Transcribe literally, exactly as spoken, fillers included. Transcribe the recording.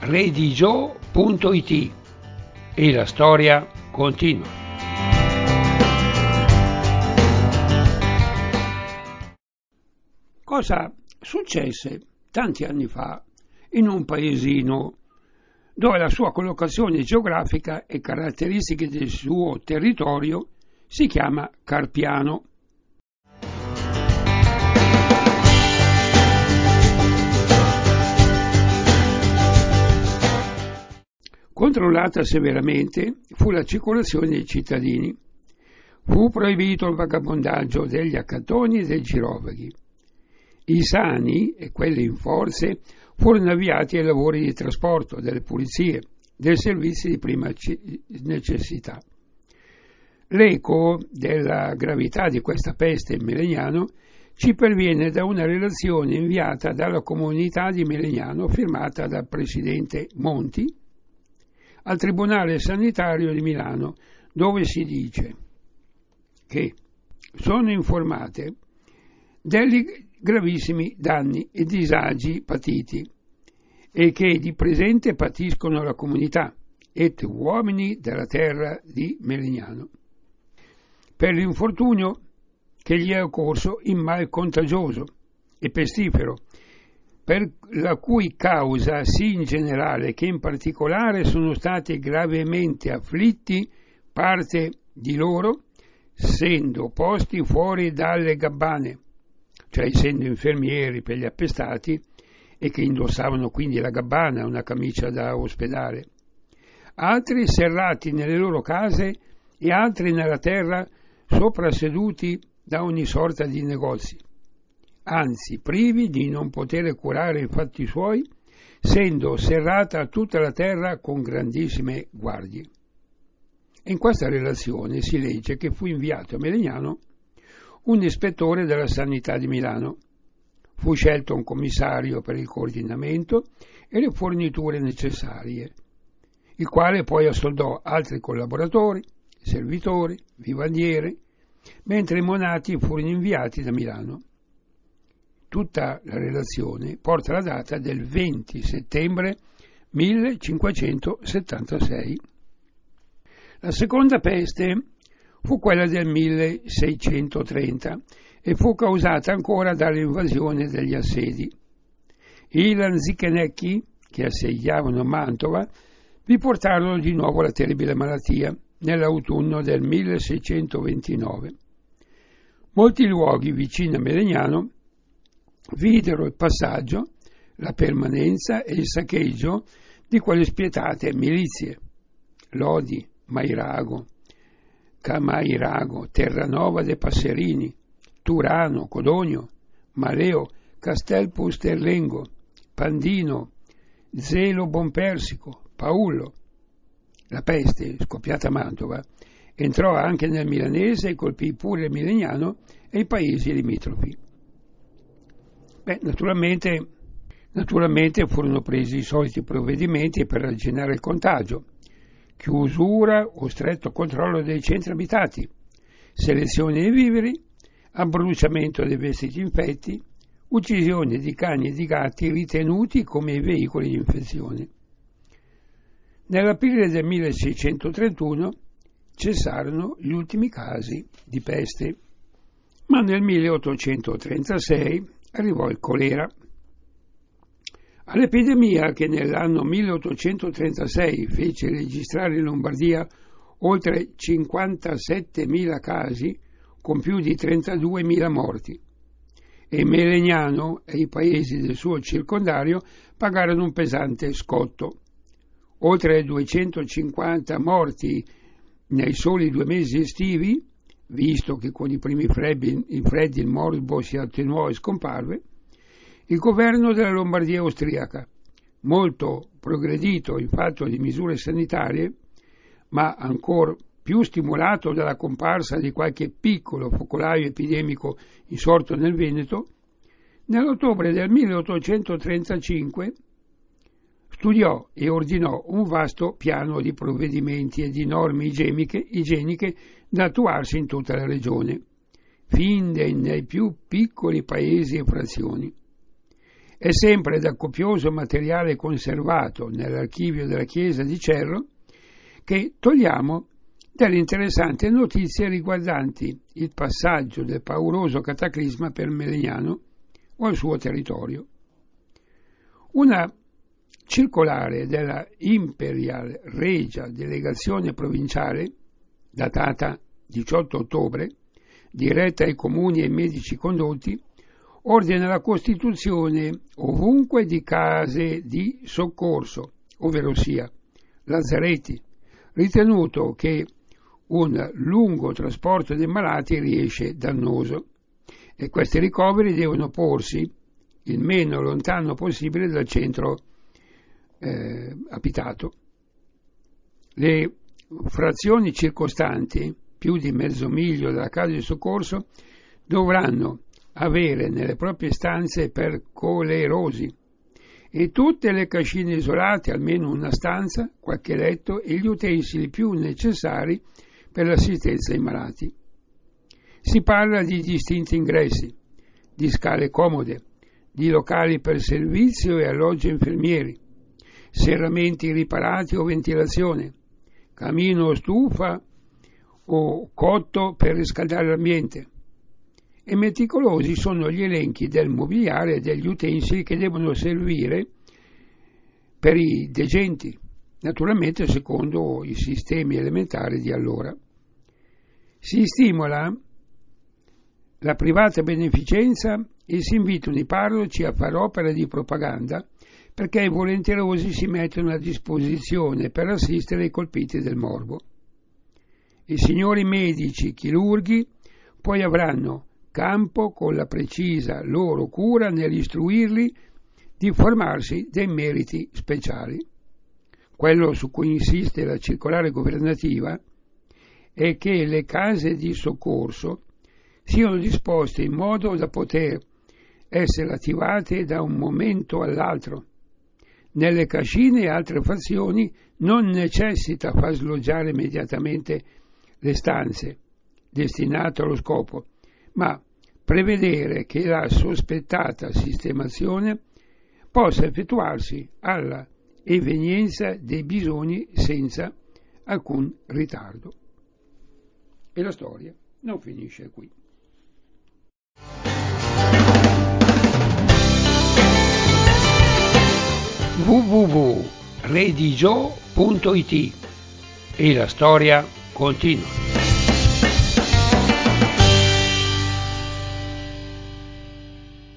redigio punto it e la storia continua. Cosa successe tanti anni fa in un paesino dove la sua collocazione geografica e caratteristiche del suo territorio si chiama Carpiano. Controllata severamente fu la circolazione dei cittadini. Fu proibito il vagabondaggio degli accattoni e dei girovaghi. I sani e quelli in forze furono avviati ai lavori di trasporto, delle pulizie, dei servizi di prima necessità. L'eco della gravità di questa peste in Melegnano ci perviene da una relazione inviata dalla comunità di Melegnano firmata dal presidente Monti al Tribunale Sanitario di Milano, dove si dice che sono informate degli gravissimi danni e disagi patiti e che di presente patiscono la comunità et uomini della terra di Melegnano per l'infortunio che gli è occorso in mal contagioso e pestifero, per la cui causa sì in generale che in particolare sono stati gravemente afflitti parte di loro, essendo posti fuori dalle gabbane, cioè essendo infermieri per gli appestati e che indossavano quindi la gabbana, una camicia da ospedale, altri serrati nelle loro case e altri nella terra soprasseduti da ogni sorta di negozi, anzi privi di non poter curare i fatti suoi, essendo serrata tutta la terra con grandissime guardie. In questa relazione si legge che fu inviato a Melegnano un ispettore della sanità di Milano. Fu scelto un commissario per il coordinamento e le forniture necessarie, il quale poi assoldò altri collaboratori, servitori, vivandieri, mentre i monati furono inviati da Milano. Tutta la relazione porta la data del venti settembre millecinquecentosettantasei. La seconda peste fu quella del milleseicentotrenta e fu causata ancora dall'invasione degli assedi. I lanzichenecchi, che assediavano Mantova, vi portarono di nuovo la terribile malattia nell'autunno del milleseicentoventinove. Molti luoghi vicini a Melegnano videro il passaggio, la permanenza e il saccheggio di quelle spietate milizie: Lodi, Mairago, Camairago, Terranova de Passerini, Turano, Codogno, Maleo, Castel Pusterlengo, Pandino, Zelo Bonpersico, Paullo. La peste, scoppiata a Mantova, entrò anche nel milanese e colpì pure il Milegnano e i paesi limitrofi. Beh, naturalmente, naturalmente furono presi i soliti provvedimenti per arginare il contagio: chiusura o stretto controllo dei centri abitati, selezione dei viveri, abbruciamento dei vestiti infetti, uccisione di cani e di gatti ritenuti come veicoli di infezione. Nell'aprile del milleseicentotrentuno cessarono gli ultimi casi di peste, ma nel milleottocentotrentasei arrivò il colera. All'epidemia, che nell'anno milleottocentotrentasei fece registrare in Lombardia oltre cinquantasettemila casi con più di trentaduemila morti, e Melegnano e i paesi del suo circondario pagarono un pesante scotto. Oltre duecentocinquanta morti nei soli due mesi estivi, visto che con i primi freddi, i freddi il morbo si attenuò e scomparve, il governo della Lombardia austriaca, molto progredito in fatto di misure sanitarie, ma ancora più stimolato dalla comparsa di qualche piccolo focolaio epidemico insorto nel Veneto, nell'ottobre del milleottocentotrentacinque studiò e ordinò un vasto piano di provvedimenti e di norme igieniche, igieniche da attuarsi in tutta la regione, fin nei più piccoli paesi e frazioni. È sempre da copioso materiale conservato nell'archivio della chiesa di Cerro che togliamo delle interessanti notizie riguardanti il passaggio del pauroso cataclisma per Melegnano o il suo territorio. Una circolare della Imperial Regia Delegazione Provinciale, datata diciotto ottobre, diretta ai comuni e ai medici condotti, ordina la costituzione ovunque di case di soccorso, ovvero sia lazzaretti, ritenuto che un lungo trasporto dei malati riesce dannoso e questi ricoveri devono porsi il meno lontano possibile dal centro eh, abitato. Le frazioni circostanti, più di mezzo miglio dalla casa di soccorso, dovranno avere nelle proprie stanze percolerosi e tutte le cascine isolate, almeno una stanza, qualche letto e gli utensili più necessari per l'assistenza ai malati. Si parla di distinti ingressi, di scale comode, di locali per servizio e alloggio infermieri, serramenti riparati o ventilazione, camino o stufa o cotto per riscaldare l'ambiente. E meticolosi sono gli elenchi del mobiliare e degli utensili che devono servire per i degenti, naturalmente secondo i sistemi elementari di allora. Si stimola la privata beneficenza e si invitano i parroci a fare opera di propaganda perché i volenterosi si mettono a disposizione per assistere i colpiti del morbo. I signori medici, chirurghi, poi avranno campo con la precisa loro cura nell'istruirli di formarsi dei meriti speciali. Quello su cui insiste la circolare governativa è che le case di soccorso siano disposte in modo da poter essere attivate da un momento all'altro. Nelle cascine e altre fazioni non necessita far sloggiare immediatamente le stanze destinate allo scopo, ma prevedere che la sospettata sistemazione possa effettuarsi alla evenienza dei bisogni senza alcun ritardo. E la storia non finisce qui. w w w punto redigio punto it e la storia continua.